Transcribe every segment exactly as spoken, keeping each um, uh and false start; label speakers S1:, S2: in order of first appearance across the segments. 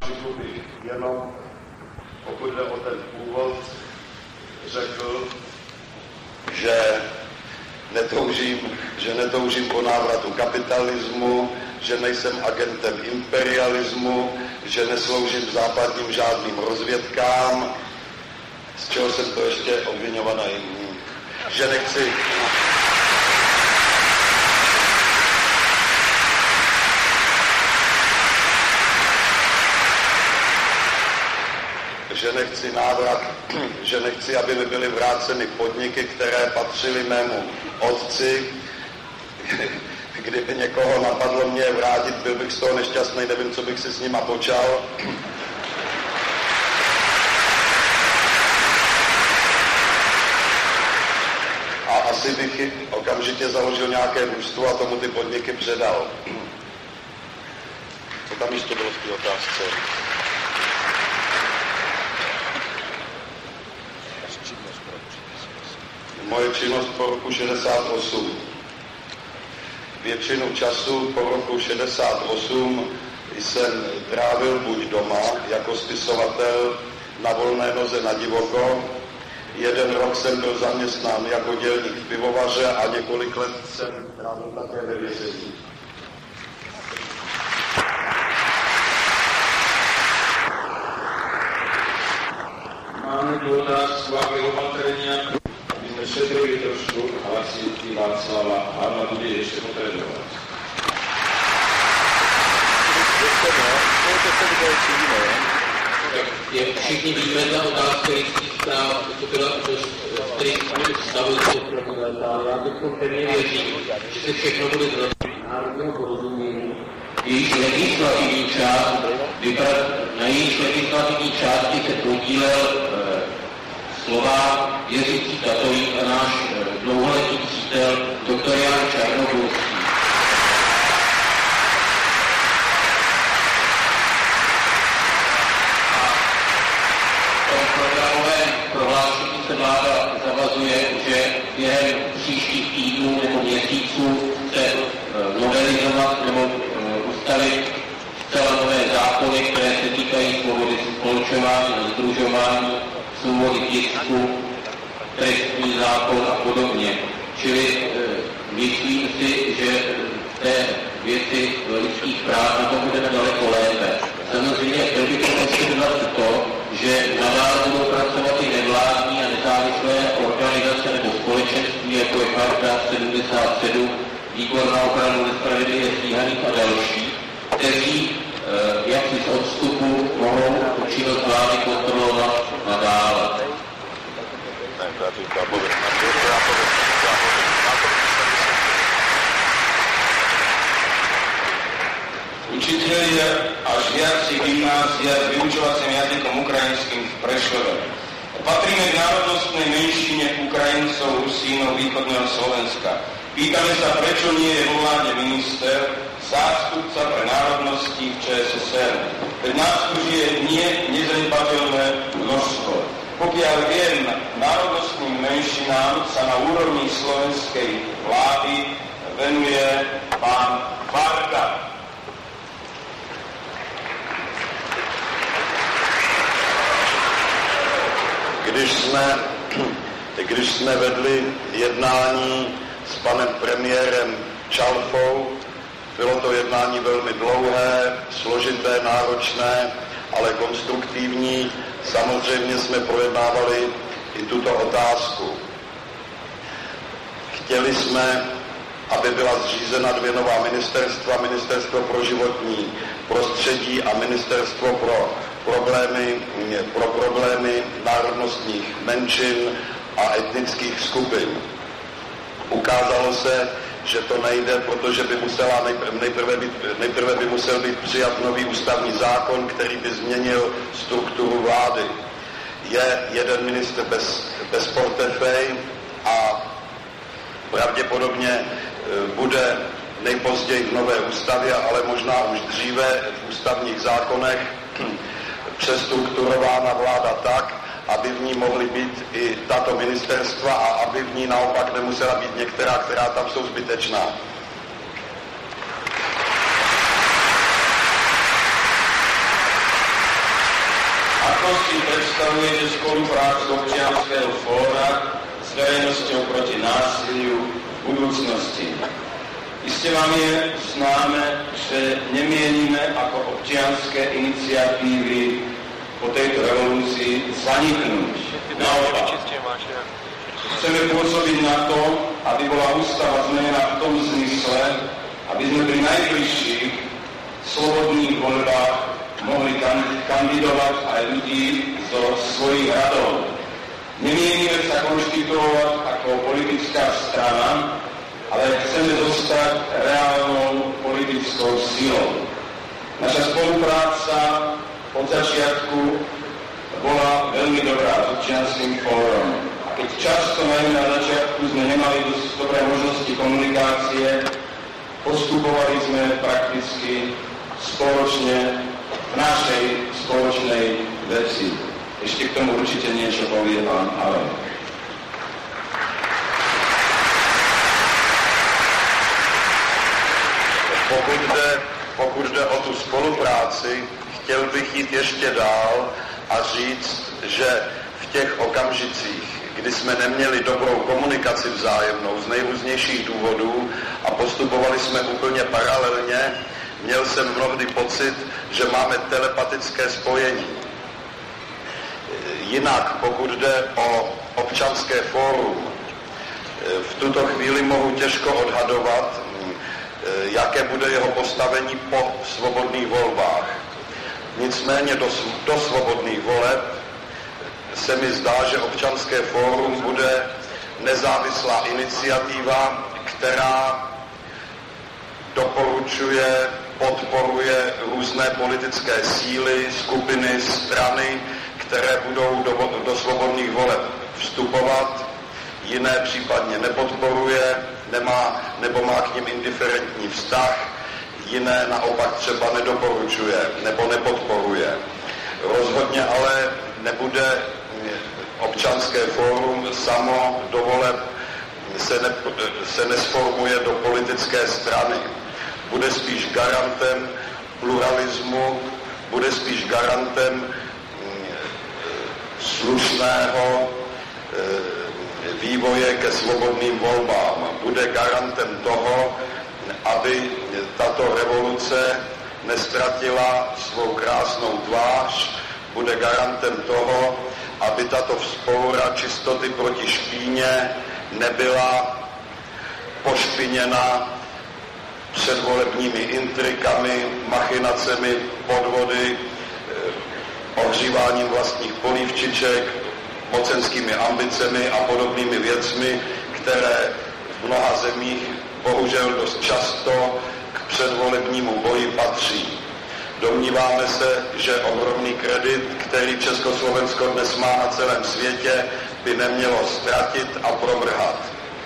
S1: bych jenom, pokud jde o ten úvod, řekl, že netoužím, že netoužím po návratu kapitalismu, že nejsem agentem imperialismu, že nesloužím západním žádným rozvědkám, z čeho jsem to ještě obviňovaný, že nechci... že nechci návrat, že nechci, aby mi byly vráceny podniky, které patřily mému otci. Kdyby někoho napadlo mě vrátit, byl bych z toho nešťastný, nevím, co bych si s nima počal. A asi bych okamžitě založil nějaké družstvo a tomu ty podniky předal. To tam ještě bylo v té otázce. Moje činnost po roku šedesát osm. Většinu času po roku šedesát osm jsem trávil buď doma jako spisovatel na volné noze na divoko. Jeden rok jsem byl zaměstnán jako dělník v pivovaře a několik let jsem trávil také ve vězení.
S2: Máme tu otázku, aby opatrenia, aby sme šetrili trošku hlasivky Václava Havla, bude ešte potrebovať.
S3: Tak jak všichni víme, ta otázka lidských práv, to byla už v těch stavil se prokuratál. Já teď pevně věřím, že se všechno bude zlepšit národního porozumění. Jejíž legislativní část, na jejíž legislativní části se podílel e, Slovák, věřící katolík a náš e, dlouholetý přítel doktor Jan Černogorský. Prohlášení se vláda zavazuje, že během příštích týdnů nebo měsíců se novelizovat nebo ustavit zcela nové zákony, které se týkají svobody spolčování, sdružování, svobody tisku, trestní zákon a podobně. Čili myslím si, že v té věci lidských práv na to budeme daleko lépe. Samozřejmě chtěl bych ještě dodat to, že nadále budou pracovat i nevládní a nezávislé organizace nebo společenství, jako je Charta sedmdesát sedm, Výbor na ochranu nespravedlivě stíhaných a další, kteří e, jaksi z odstupu mohou činnost vlády kontrolovat nadále.
S2: Učitelia a žiaci gymnázia s vyučovacím jazykom ukrajinským v Prešove. Patríme k národnostnej menšine Ukrajincov, Rusínov východného Slovenska. Pýtame sa, prečo nie je vo vláde minister, zástupca pre národnosti v ČSSR. Veď nás tu žije nie nezanedbateľné množstvo. Pokiaľ viem, národnostným menšinám sa na úrovni slovenskej vlády venuje pán Varga.
S1: Když jsme, když jsme vedli jednání s panem premiérem Čalfou, bylo to jednání velmi dlouhé, složité, náročné, ale konstruktivní. Samozřejmě jsme projednávali i tuto otázku. Chtěli jsme, aby byla zřízena dvě nová ministerstva, Ministerstvo pro životní prostředí a Ministerstvo pro problémy, pro problémy národnostních menšin a etnických skupin. Ukázalo se, že to nejde, protože by musela nejprve, být, nejprve by musel být přijat nový ústavní zákon, který by změnil strukturu vlády. Je jeden ministr bez, bez portefej a pravděpodobně bude nejpozději v nové ústavě, ale možná už dříve v ústavních zákonech přestrukturována vláda tak, aby v ní mohly být i tato ministerstva a aby v ní naopak nemusela být některá, která tam jsou zbytečná.
S2: si predstavujete spoluprácu občianskeho fóra s verejnosťou proti násiliu v budúcnosti. Iste vám je známe, že nemienime ako občianske iniciatívy po tejto revolúcii zaniknúť. Naopak, chceme pôsobiť na to, aby bola ústava zmenená v tom zmysle, aby sme pri najbližších slobodných voľbách mohli kandidovať aj ľudí zo svojich radov. Nemienime sa konštituovať ako politická strana, ale chceme zostať reálnou politickou silou. Naša spolupráca od začiatku bola veľmi dobrá s občianským fórom. A keď často, najmä na začiatku, sme nemali dosť dobré možnosti komunikácie, postupovali sme prakticky spoločne v našej spoločnej veci. Ešte k tomu určite niečo povie pán Aleš.
S1: Pokud jde, pokud jde o tu spolupráci, chtěl bych jít ještě dál a říct, že v těch okamžicích, kdy jsme neměli dobrou komunikaci vzájemnou z nejrůznějších důvodů a postupovali jsme úplně paralelně, měl jsem mnohdy pocit, že máme telepatické spojení. Jinak, pokud jde o občanské fórum, v tuto chvíli mohu těžko odhadovat, jaké bude jeho postavení po svobodných volbách. Nicméně do, do svobodných voleb se mi zdá, že občanské fórum bude nezávislá iniciativa, která doporučuje, podporuje různé politické síly, skupiny, strany, které budou do, do svobodných voleb vstupovat, jiné případně nepodporuje, nemá, nebo má k nim indiferentní vztah, jiné naopak třeba nedoporučuje nebo nepodporuje. Rozhodně ale nebude občanské fórum samo do voleb, se, ne, se nesformuje do politické strany. Bude spíš garantem pluralismu, bude spíš garantem slušného vývoje ke svobodným volbám. Bude garantem toho, aby tato revoluce nestratila svou krásnou tvář, bude garantem toho, aby tato vzpoura čistoty proti špíně nebyla pošpiněna předvolebními intrikami, machinacemi, podvody, ohříváním vlastních polívčiček, mocenskými ambicemi a podobnými věcmi, které v mnoha zemích bohužel dost často k předvolebnímu boji patří. Domníváme se, že ohromný kredit, který Československo dnes má na celém světě, by nemělo ztratit a promrhat.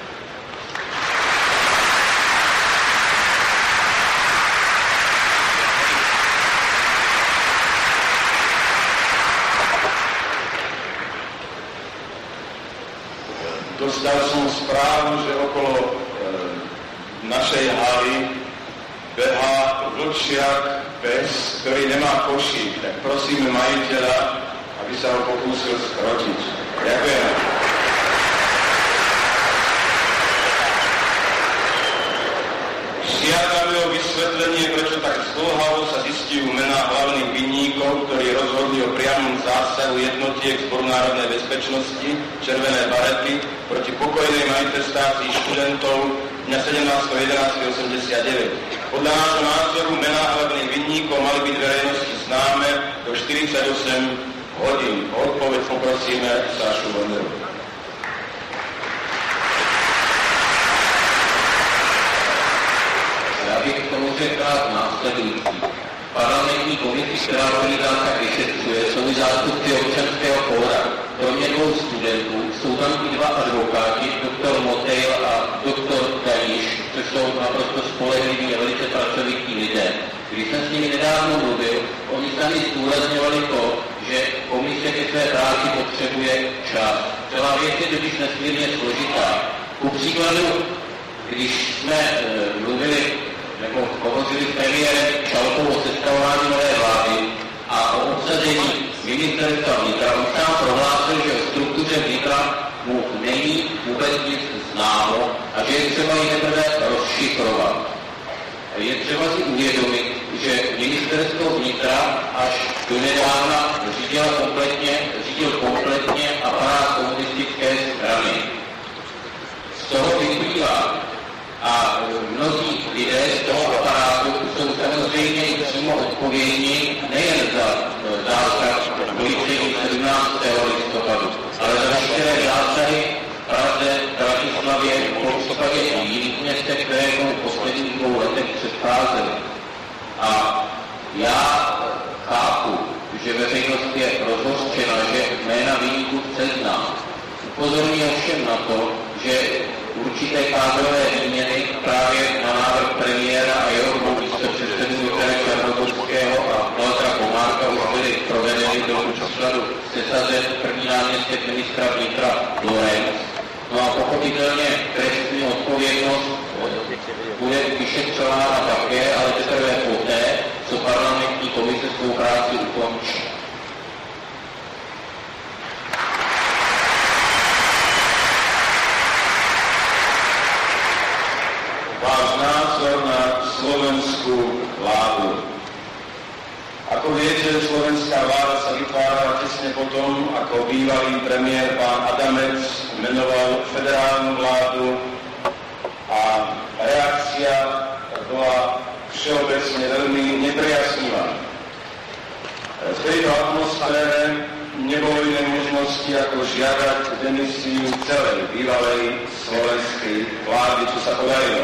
S2: Dostal som správu, že okolo e, našej haly behá vlčiak pes, ktorý nemá košík. Tak prosíme majiteľa, aby sa ho pokúsil skrotiť. Ďakujem. Žiadame o vysvetlenie, prečo tak zdĺhavo sa zistujú mená hlavných vinníkov, ktorí rozhodli o priamom zásahu jednotiek Zboru národnej bezpečnosti, červené barety, proti pokojnej manifestácii študentov dňa sedemnásteho jedenásteho osemdesiatdeväť. Podľa nášho názoru mená hlavných vinníkov mali byť verejnosti známe do štyridsaťosem hodín. O odpoveď poprosíme Sášu Bonderu.
S3: Já bych k tomu řekl následující. Parlamentní komisi, která organizáta vyšetřuje, jsou zástupci občanského fóra. Kromě dvou studentů jsou tam i dva advokáti, doktor Motejl a doktor Daniš, což jsou naprosto spolehliví a velice pracovití lidé. Když jsem s nimi nedávno mluvil, oni sami zdůrazňovali to, že komise ke své práci potřebuje čas. Celá věc je totiž nesmírně složitá. Ku příkladu, když jsme e, mluvili nebo hovořili s premiérem Čalkou o sestavování nové vlády a o obsazení ministerstva třeba ji teprve rozšifrovat. Je třeba si uvědomit, že ministerstvo vnitra až do nedávna řídil kompletně, řídil kompletně aparát komunistické strany. Z toho vyplývá, a mnozí lidé z toho aparátu jsou samozřejmě i přímo odpovědní nejen za zásah policejní sedmnáctého listopadu, ale za veškeré zásahy v Praze, Bratislavě, po případě i jiných městech, které tomu v posledních dvou letech předcházely. A já chápu, že veřejnost je rozhořčena, že jména viníků seznám. Upozorňuji ovšem na to, že určité kádrové výměny právě na návrh premiéra a jeho dvou místopředsedů Viktora Černogorského a Valtra Komárka už byly provedeny do příkladu sesazen první náměstek ministra vnitra Lorenz. No a pochopitelně trestní odpovědnost bude vyšetřována také, ale teprve poté, co parlamentní komise svou práci ukončí.
S2: Váš názor na slovenskú vládu. Ako viete, slovenská vláda sa vytvárala tesne potom, ako bývalý premiér pán Adamec menoval federálnu vládu a reakcia bola všeobecne veľmi nepriaznivá. V tejto atmosfére nebolo iné možnosti, ako žiadať demisiu celej bývalej slovenskej vlády, čo sa podarilo.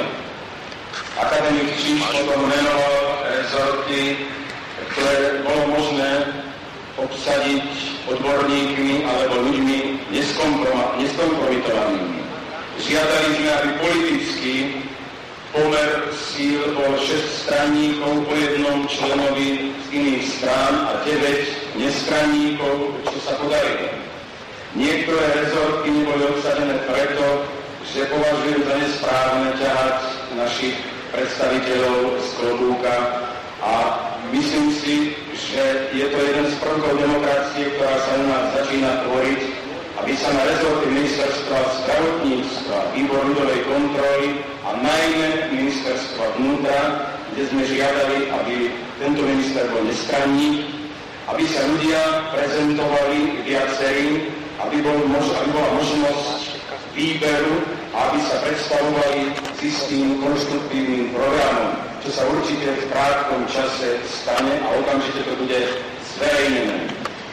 S2: Akademik Číš potom menoval rezorty, ktoré bolo možné obsadiť odborníkmi alebo ľuďmi neskompromitovanými. Žiadali sme, aby politický pomer síl bol šesť straníkov po jednom členovi z iných strán a deväť nestraníkov, čo sa podarilo. Niektoré rezorty neboli obsadené preto, že považujú za nesprávne ťahať našich predstaviteľov z klobúka a myslím si, že je to jeden z prvkov demokracie, ktorá sa u nás začína tvoriť, aby sa na rezorty ministerstva zdravotníctva, výbor ľudovej kontroly a najmä ministerstva vnútra, kde sme žiadali, aby tento minister bol nestranník, aby sa ľudia prezentovali viacerým, aby, bol mož, aby bola možnosť výberu a aby sa predstavovali s istým konštruktívnym programom, čo sa určite v krátkom čase stane a okamžite to bude zverejnené.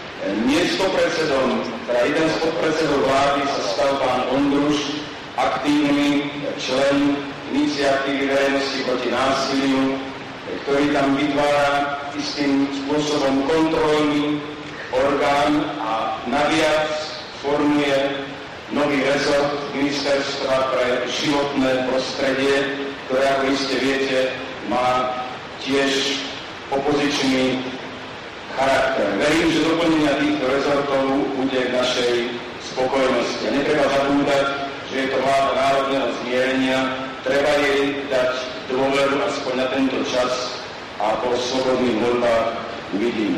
S2: Miestopredsedom, teda jeden z podpredsedov vlády sa stal pán Ondruš, aktívny člen iniciatívy verejnosti proti násiliu, ktorý tam vytvára istým spôsobom kontrolný orgán a naviac formuje nový rezort ministerstva pre životné prostredie, ktoré, ako iste viete, má tiež opozičný charakter. Verím, že doplnenia týchto rezortov bude k našej spokojnosti. A netreba zabúdať, že je to vláda národného zmierenia, treba jej dať dôveru aspoň na tento čas a po slobodných voľbách uvidíme.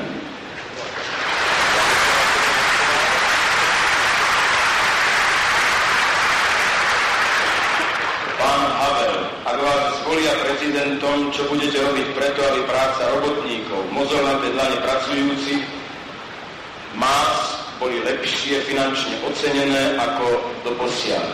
S2: Pán Havel, ak vás zvolia prezidentom, čo budete robiť preto, aby práca robotníkov, mozolnaté dlane pracujúcich, más boli lepšie finančne ocenené ako doposiaľ?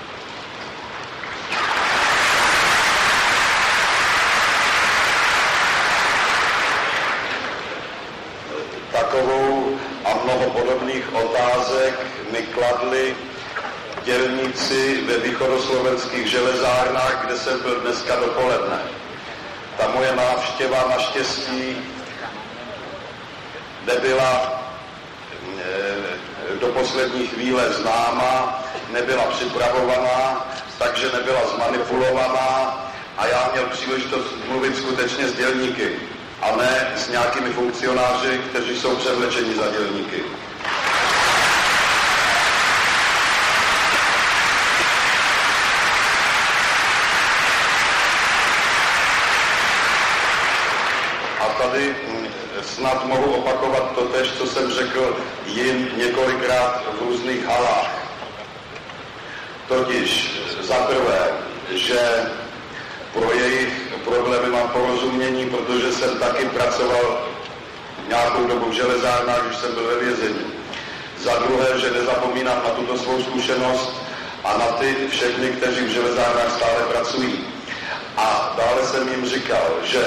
S1: Takovou a mnoho podobných otázek mi kladli dělníci ve východoslovenských železárnách, kde jsem byl dneska dopoledne. Ta moje návštěva naštěstí nebyla do poslední chvíle známa, nebyla připravovaná, takže nebyla zmanipulovaná a já měl příležitost mluvit skutečně s dělníky a ne s nějakými funkcionáři, kteří jsou převlečeni za dělníky. A tady snad mohu opakovat to tež, co jsem řekl jim několikrát v různých halách. Totiž za prvé, že pro jejich problémy mám porozumění, protože jsem taky pracoval nějakou dobu v železárnách, když jsem byl ve vězení. Za druhé, že nezapomínám na tuto svou zkušenost a na ty všechny, kteří v železárnách stále pracují. A dále jsem jim říkal, že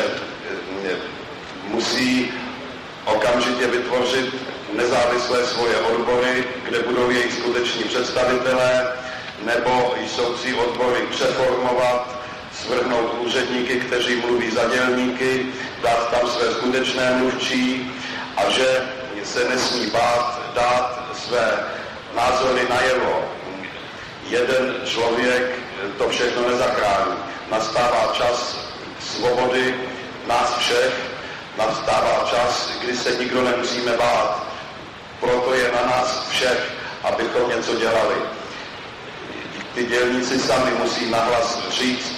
S1: musí okamžitě vytvořit nezávislé svoje odbory, kde budou jejich skuteční představitelé, nebo jsou odbory přeformovat, svrhnout úředníky, kteří mluví za dělníky, dát tam své skutečné mluvčí a že se nesmí bát dát své názory najevo. Jeden člověk to všechno nezachrání. Nastává čas svobody nás všech, nastává čas, kdy se nikdo nemusíme bát. Proto je na nás všech, abychom něco dělali. Ty dělníci sami musí nahlas říct,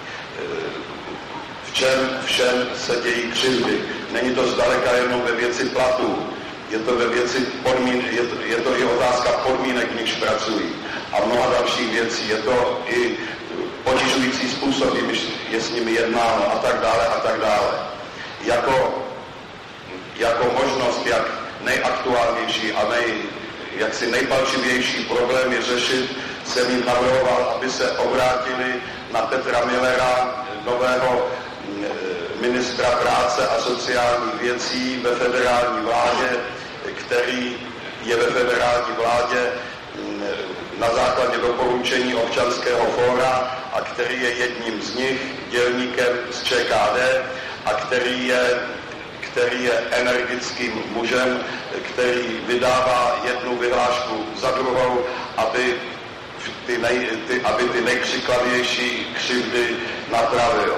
S1: v čem všem se dějí křivdy. Není to zdaleka jenom ve věci platů, je to ve věci podmín, je to, je to i otázka podmínek, v nichž pracují a mnoha dalších věcí. Je to i ponižující způsob, když je s nimi jednáno a tak dále a tak dále. Jako, jako možnost, jak nejaktuálnější a nej, jaksi nejpalčivější problémy řešit, jsem jim navrhoval, aby se obrátili na Petra Millera, nového ministra práce a sociálních věcí ve federální vládě, který je ve federální vládě na základě doporučení Občanského fóra a který je jedním z nich, dělníkem z ČKD a který je, který je energickým mužem, který vydává jednu vyhlášku za druhou, aby ty, nej, ty, aby ty nejkřiklavější křivdy napravil.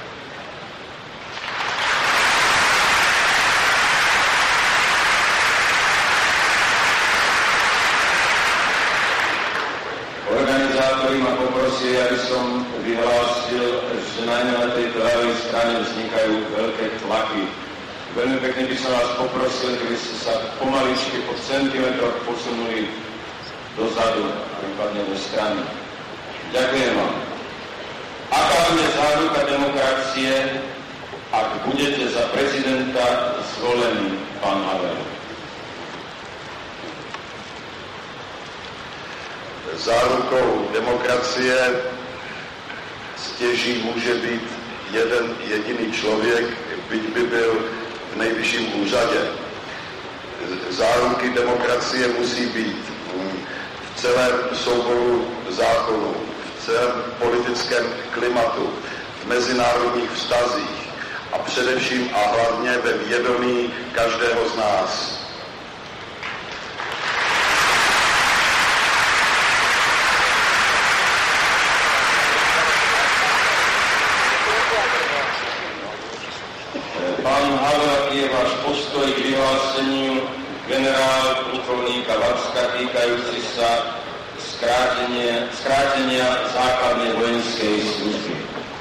S2: Organizátori ma poprosili, aby som vyhlásil, že najmä na tej ľavej strane vznikajú veľké tlaky. Veľmi pekne by som vás poprosil, keby ste sa pomaličky po centimetroch posunuli dozadu, prípadne do strany. Ďakujem vám. Aká bude záruka demokracie, ak budete za prezidenta zvolený, pán Havel?
S1: Zárukou demokracie stěží může být jeden jediný člověk, byť by byl v nejvyšším úřadě. Záruky demokracie musí být v celém souboru zákonů, v celém politickém klimatu, v mezinárodních vztazích a především a hlavně ve vědomí každého z nás.
S2: Pán Havel, aký je váš postoj k vyhláseniu generál plukovníka Vacka týkajúci sa skrátenia, skrátenia základnej vojenskej služby?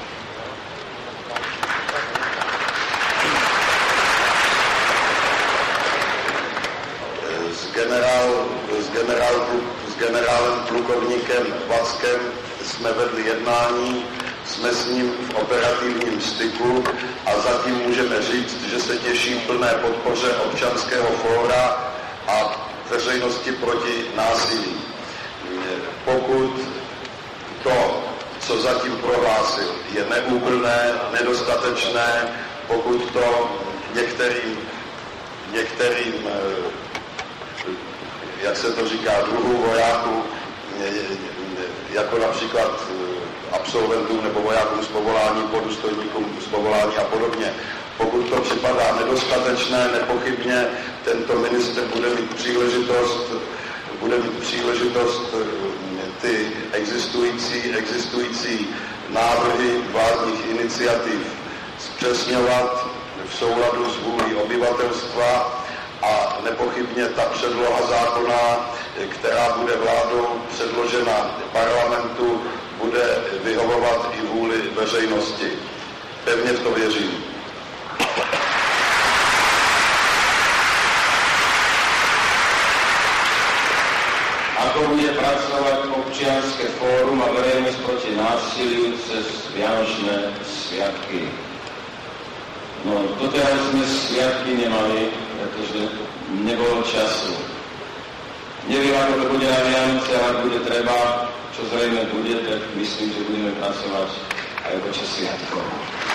S1: S, generál, s, generál, s generálem plukovníkem Vackem jsme vedli jednání, jsme s ním v operativním styku a zatím můžeme říct, že se těší plné podpoře Občanského fóra a veřejnosti proti násilí. Pokud to, co zatím prohlásil, je neúplné, nedostatečné, pokud to některým, některým, jak se to říká, druhů vojáků, jako například absolventům nebo vojákům z povolání, podůstojníkům z povolání a podobně. Pokud to připadá nedostatečné, nepochybně tento ministr bude mít příležitost, bude mít příležitost ty existující, existující návrhy vládních iniciativ zpřesňovat v souladu s vůlí obyvatelstva a nepochybně ta předloha zákona, která bude vládou předložena parlamentu, bude vyhovovat i vůli veřejnosti. Pevně v to věřím.
S2: Ako bude pracovať po občianske fórum a verejnosť proti násiliu cez Vianočné sviatky. No, doteraz sme sviatky nemali, pretože nebolo času. Neviem, ako to bude na Vianoce, ale bude treba, čo zrejme bude, tak myslím, že budeme pracovať aj počas sviatkov.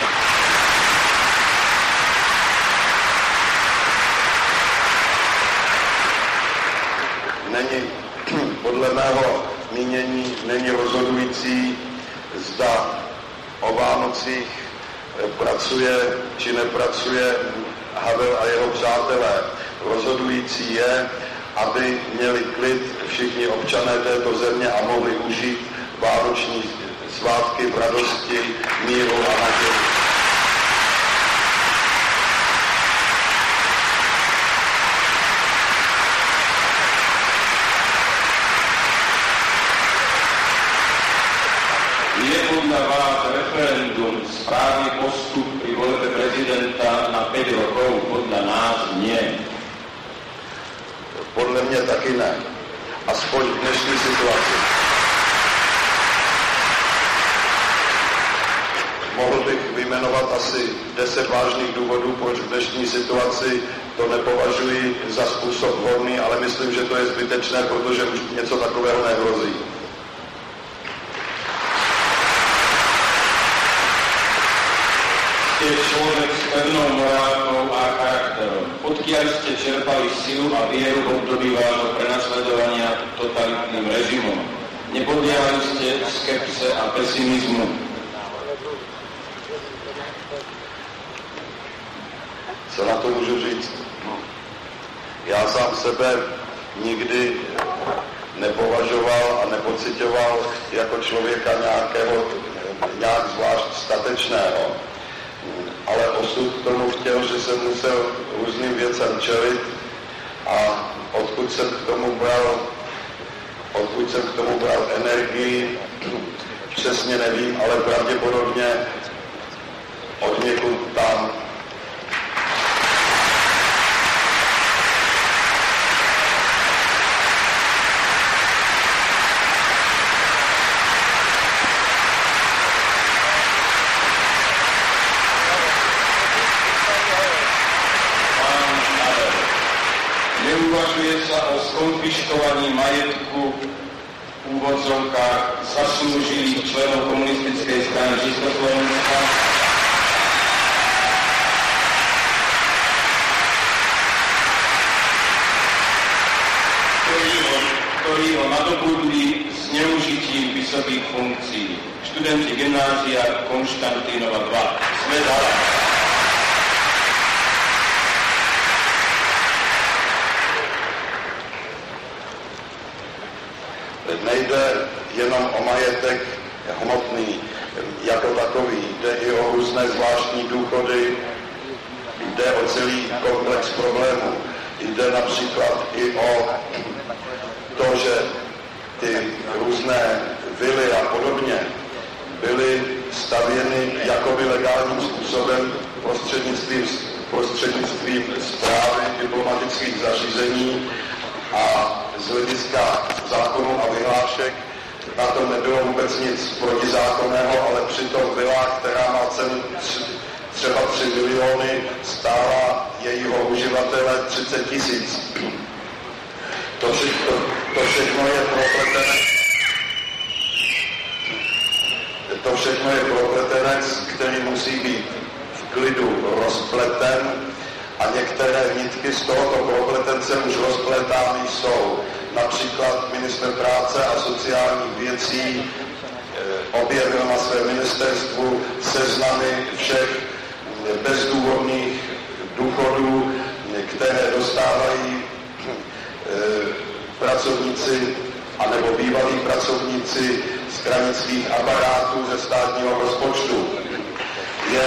S1: Není, podle mého mínění, není rozhodující, zda o Vánocích pracuje či nepracuje Havel a jeho přátelé. Rozhodující je, aby měli klid všichni občané této země a mohli užít vánoční svátky v radosti, míru a naději.
S2: Je podľa vás referendum správny postup pri voľbe prezidenta na päť rokov? Podľa nás nie.
S1: Podle mě taky ne. Aspoň v dnešní situaci. Mohl bych vyjmenovat asi deset vážných důvodů, proč v dnešní situaci to nepovažuji za způsob vhodný, ale myslím, že to je zbytečné, protože už něco takového nehrozí.
S2: Ste človek s pevnou morálkou a charakterom. Odkiaľ ste čerpali silu a vieru v období vášho prenasledovania totalitným režimom? Nepodliehali ste skepse a pesimizmu?
S1: Co na to můžu říct? Já sám sebe nikdy nepovažoval a nepocitoval jako člověka nějakého, nějak zvlášť statečného. Ale osud k tomu chtěl, že jsem musel různým věcem čelit a odkud jsem k tomu bral, odkud jsem k tomu bral energii, přesně nevím, ale pravděpodobně od někud tam.
S2: Neuvažuje sa o skonfiškovaní majetku v úvodzovkách zaslúžilých členov komunistickej strany Československa, ktorí ho, ktorí ho nadobudli zneužitím vysokých funkcií. Študenti gymnázia Konštantínova dva. Sme dala.
S1: Nejde jenom o majetek hmotný jako takový, jde i o různé zvláštní důchody, jde o celý komplex problémů. Jde například i o to, že ty různé vily a podobně byly stavěny jakoby legálním způsobem prostřednictvím, prostřednictvím správy diplomatických zařízení a z hlediska zákonů a vyhlášek na tom nebylo vůbec nic protizákonného, ale přitom vila, která má cenu třeba tři miliony, stála jejího uživatele třicet tisíc. To všechno, to všechno je propletenec. To všechno je propletenec, který musí být v klidu rozpleten a některé nitky z tohoto propletence už rozpletány jsou. Například ministr práce a sociálních věcí objevil na svém ministerstvu seznamy všech bezdůvodných důchodů, které dostávají pracovníci anebo bývalí pracovníci stranických aparátů ze státního rozpočtu. Je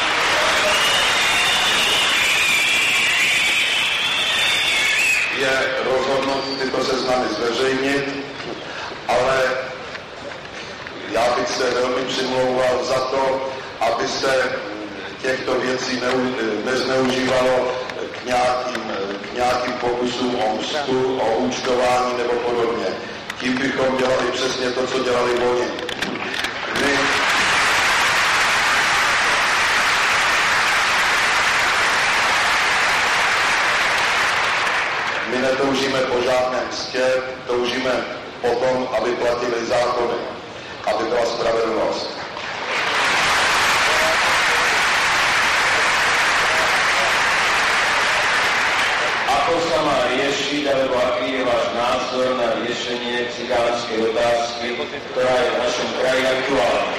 S1: je rozhodnut tyto seznamy zveřejnit, ale já bych se velmi přimlouval za to, aby se těchto věcí nezneužívalo k nějakým, k nějakým pokusům o mstu, o účtování nebo podobně. tím bychom dělali přesně to, co dělali oni. My, my netoužíme po žádném mstě, toužíme po tom, aby platili zákony, aby byla spravedlnost.
S2: Ako sa má riešiť, alebo aký je váš názor na riešenie cigánskej otázky, ktorá je v našom kraji aktuálna?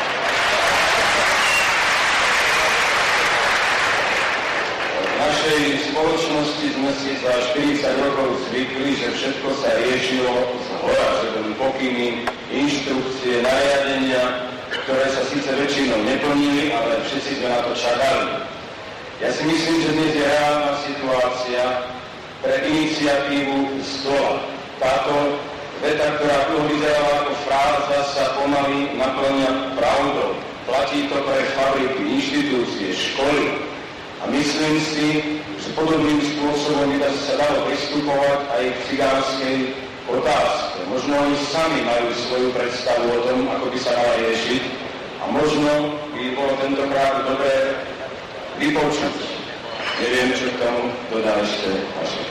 S2: V našej spoločnosti sme si za štyridsať rokov zvykli, že všetko sa riešilo z hora, že boli pokyny, inštrukcie, nariadenia, ktoré sa síce väčšinou neplnili, ale všetci sme na to čakali. Ja si myslím, že dnes je reálna situácia pre iniciatívu z dola. Táto veta, ktorá tu vyzerala ako fráza, sa pomaly naplňa pravdou. Platí to pre fabriky, inštitúcie, školy. A myslím si, že podobným spôsobom by sa dalo pristupovať aj k cigánskej otázke. Možno oni sami majú svoju predstavu o tom, ako by sa dala riešiť. A možno by bolo tentokrát dobré vypočuť. Neviem, čo k tomu dodá ešte Vašek.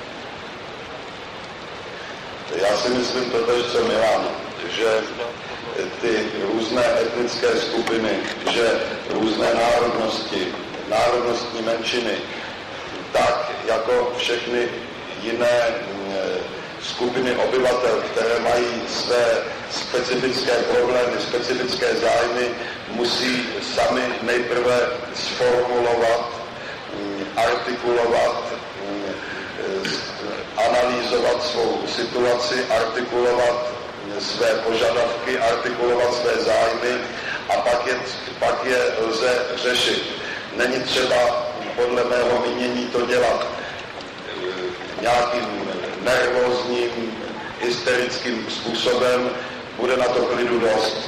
S1: Já si myslím totež, co Milan, že ty různé etnické skupiny, že různé národnosti, národnostní menšiny, tak jako všechny jiné skupiny obyvatel, které mají své specifické problémy, specifické zájmy, musí sami nejprve sformulovat, artikulovat, analyzovat svou situaci, artikulovat své požadavky, artikulovat své zájmy a pak je, pak je lze řešit. Není třeba podle mého mínění to dělat nějakým nervózním, hysterickým způsobem, bude na to klidu dost.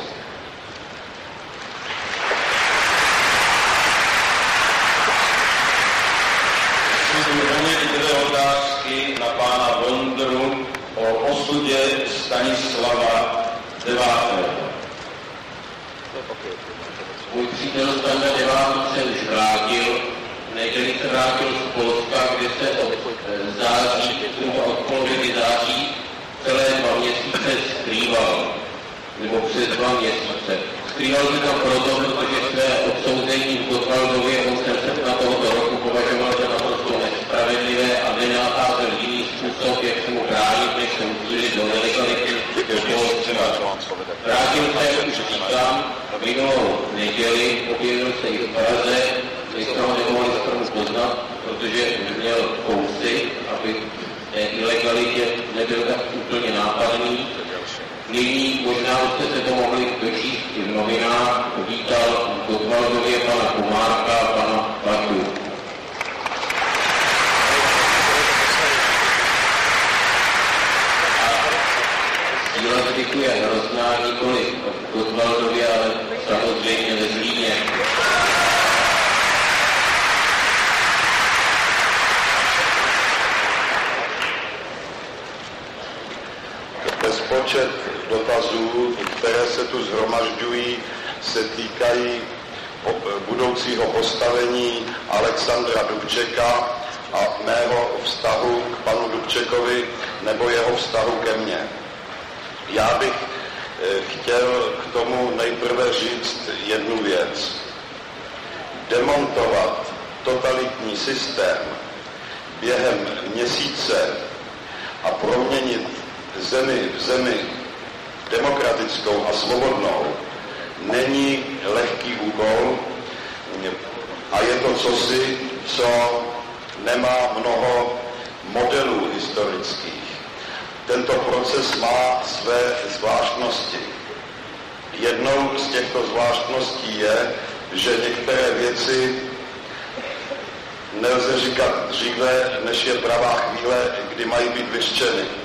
S2: Dve otázky na pána Vondru o osude Stanislava devátého.
S3: Můj přítel Standa devátý se už vrátil, v neděli se vrátil z Polska, kde se od září, od poloviny září celé dva měsíce skrýval, nebo přes dva měsíce. Skrýval se tam proto, protože své odsouzení v Gotwaldově koncem srpna tohoto roku považoval za naprosto nespravedlivé a nenacházel jiný způsob, jak se mu bránit, než se uchýlit do nelegality do toho třeba. Vrátil se, už říkám, minulou neděli, objevil se i v Praze, kde jsme ho nemohli zprvu poznat, protože měl kousy, aby té ilegalitě nebyl tak úplně nápadný. Nyní možná jste se to mohli dočíst i v novinách, vítal v Gotwaldově pana Komárka a pana Platu. Síla zvyku je hrozná nikoli v Gotwaldově, ale samozřejmě ve Zlíně.
S1: Bezpočet dotazů, které se tu zhromažďují, se týkají budoucího postavení Alexandra Dubčeka a mého vztahu k panu Dubčekovi nebo jeho vztahu ke mně. Já bych chtěl k tomu nejprve říct jednu věc. Demontovat totalitní systém během měsíce a proměnit zemi v zemi demokratickou a svobodnou není lehký úkol a je to cosi, co nemá mnoho modelů historických. Tento proces má své zvláštnosti. Jednou z těchto zvláštností je, že některé věci nelze říkat dříve, než je pravá chvíle, kdy mají být vyřčeny.